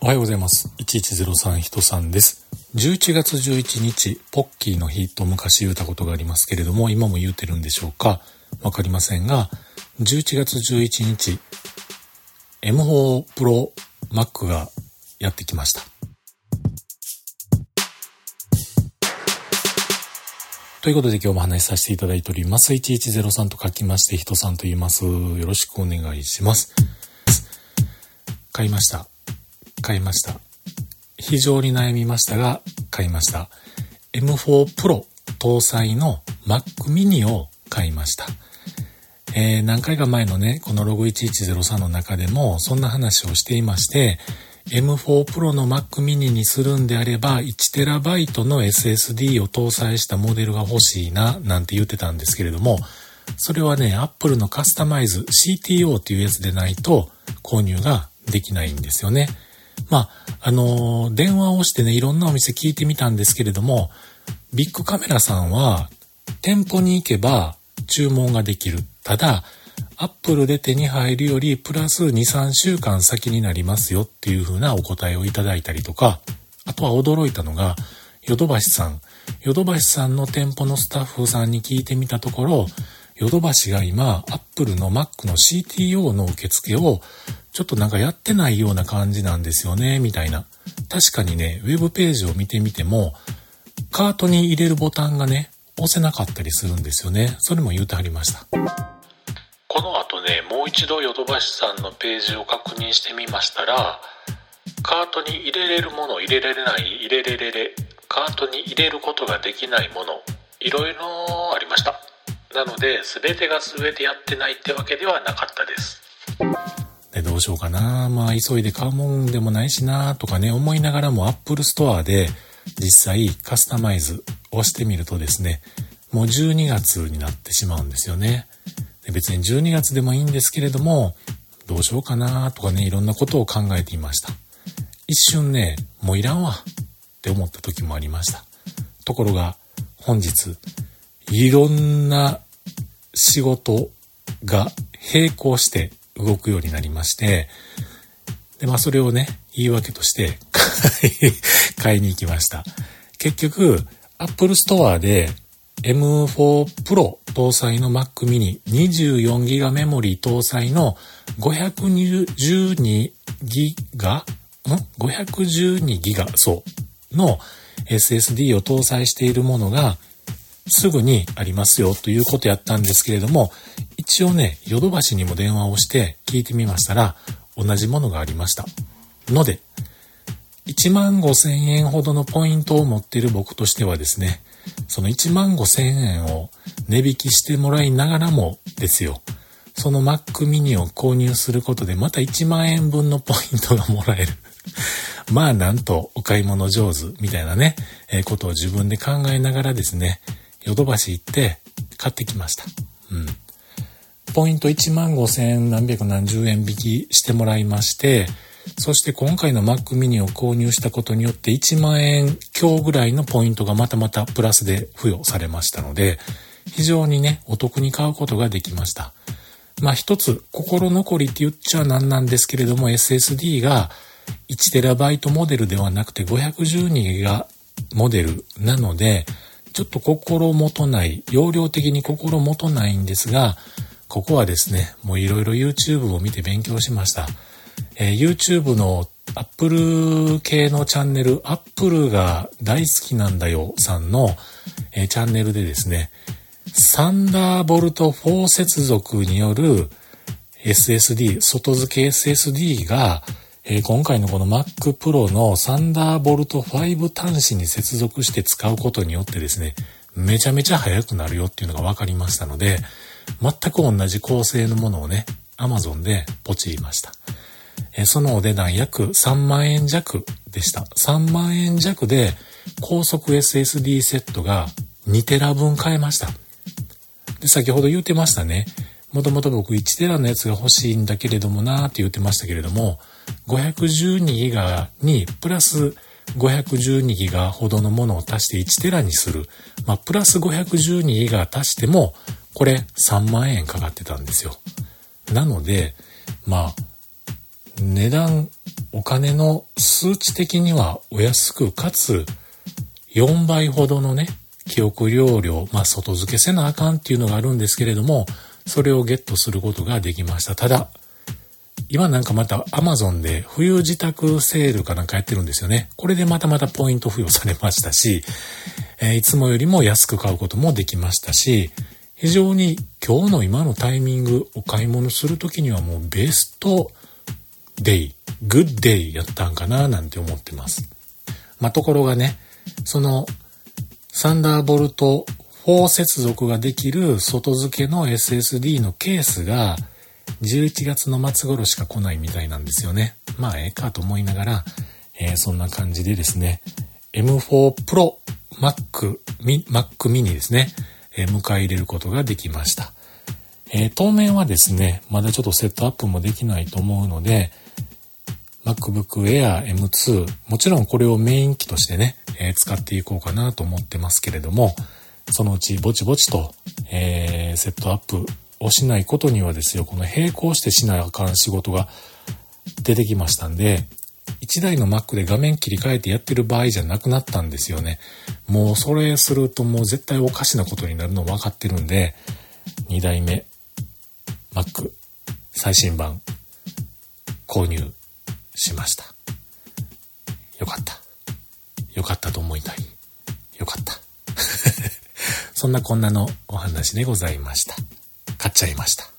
おはようございます。1103人さんです。11月11日、ポッキーの日と昔言うたことがありますけれども、今も言うてるんでしょうかわかりませんが、11月11日、M4 Pro Mac がやってきました。ということで今日も話しさせていただいております。1103と書きまして人さんと言います。よろしくお願いします。買いました。非常に悩みましたが買いました。M4 Pro 搭載の Mac mini を買いました。何回か前のね、このログ1103の中でもそんな話をしていまして、M4 Pro の Mac mini にするんであれば 1TB の SSD を搭載したモデルが欲しいななんて言ってたんですけれども、それはね、Apple のカスタマイズ CTO っていうやつでないと購入ができないんですよね。電話をしてね、いろんなお店聞いてみたんですけれども、ビッグカメラさんは店舗に行けば注文ができる。ただ、Apple で手に入るよりプラス2、3週間先になりますよっていう風なお答えをいただいたりとか、あとは驚いたのが、ヨドバシさんの店舗のスタッフさんに聞いてみたところ、ヨドバシが今、Apple の Mac の CTO の受付をちょっとなんかやってないような感じなんですよね、みたいな。確かにね、ウェブページを見てみても、カートに入れるボタンがね、押せなかったりするんですよね。それも言うてはりました。この後ね、もう一度ヨドバシさんのページを確認してみましたら、カートに入れれるもの、入れられない、カートに入れることができないもの、いろいろありました。なので、全てが全てやってないってわけではなかったです。で、どうしようかな。急いで買うもんでもないしなとかね、思いながらも Apple Store で実際カスタマイズをしてみるとですね、もう12月になってしまうんですよね。で、別に12月でもいいんですけれども、どうしようかなとかね、いろんなことを考えていました。一瞬ね、もういらんわって思った時もありました。ところが、本日、いろんな仕事が並行して動くようになりまして、で、それをね、言い訳として買いに行きました。結局、Apple Store で M4 Pro 搭載の Mac mini 24GB メモリー搭載の512GB の SSD を搭載しているものがすぐにありますよということやったんですけれども、一応ね、ヨドバシにも電話をして聞いてみましたら、同じものがありました。ので、15,000円ほどのポイントを持っている僕としてはですね、その15,000円を値引きしてもらいながらもですよ、その Mac mini を購入することでまた1万円分のポイントがもらえる。なんとお買い物上手みたいなね、ことを自分で考えながらですね、ヨドバシ行って買ってきました。ポイント15,000何百何十円引きしてもらいまして、そして今回の Mac mini を購入したことによって1万円強ぐらいのポイントがまたプラスで付与されましたので、非常にね、お得に買うことができました。一つ心残りって言っちゃなんなんですけれども、 SSD が 1TB モデルではなくて 512GB モデルなので、ちょっと容量的に心もとないんですが、ここはですね、もういろいろ YouTube を見て勉強しました。YouTube の Apple 系のチャンネル、Apple が大好きなんだよさんの、チャンネルでですね、サンダーボルト4接続による SSD、外付け SSD が、今回のこの Mac Pro のサンダーボルト5端子に接続して使うことによってですね、めちゃめちゃ速くなるよっていうのが分かりましたので、全く同じ構成のものをね、Amazon でポチりました。そのお値段約3万円弱でした。3万円弱で高速 SSD セットが2テラ分買えました。で、先ほど言ってましたね。もともと僕1テラのやつが欲しいんだけれどもなーって言ってましたけれども、512ギガにプラス512ギガほどのものを足して1テラにする。プラス512ギガ足しても、これ3万円かかってたんですよ。なので、値段お金の数値的にはお安く、かつ4倍ほどのね、記憶容量、外付けせなあかんっていうのがあるんですけれども、それをゲットすることができました。ただ、今なんかまた Amazon で冬自宅セールかなんかやってるんですよね。これでまたポイント付与されましたし、いつもよりも安く買うこともできましたし、非常に今日の今のタイミング、お買い物するときにはもうベストデイ、グッデイやったんかななんて思ってます。ところがね、そのサンダーボルト4接続ができる外付けの SSD のケースが11月の末頃しか来ないみたいなんですよね。ええかと思いながら、そんな感じでですね、M4 Pro Mac mini ですね、迎え入れることができました。当面はですね、まだちょっとセットアップもできないと思うので、MacBook Air M2、もちろんこれをメイン機としてね、使っていこうかなと思ってますけれども、そのうちぼちぼちと、セットアップをしないことにはですよ、この並行してしなあかん仕事が出てきましたんで、1台の Mac で画面切り替えてやってる場合じゃなくなったんですよね。もうそれするともう絶対おかしなことになるの分かってるんで、2台目 Mac 最新版購入しました。よかった。よかったと思いたい。よかった。そんなこんなのお話でございました。買っちゃいました。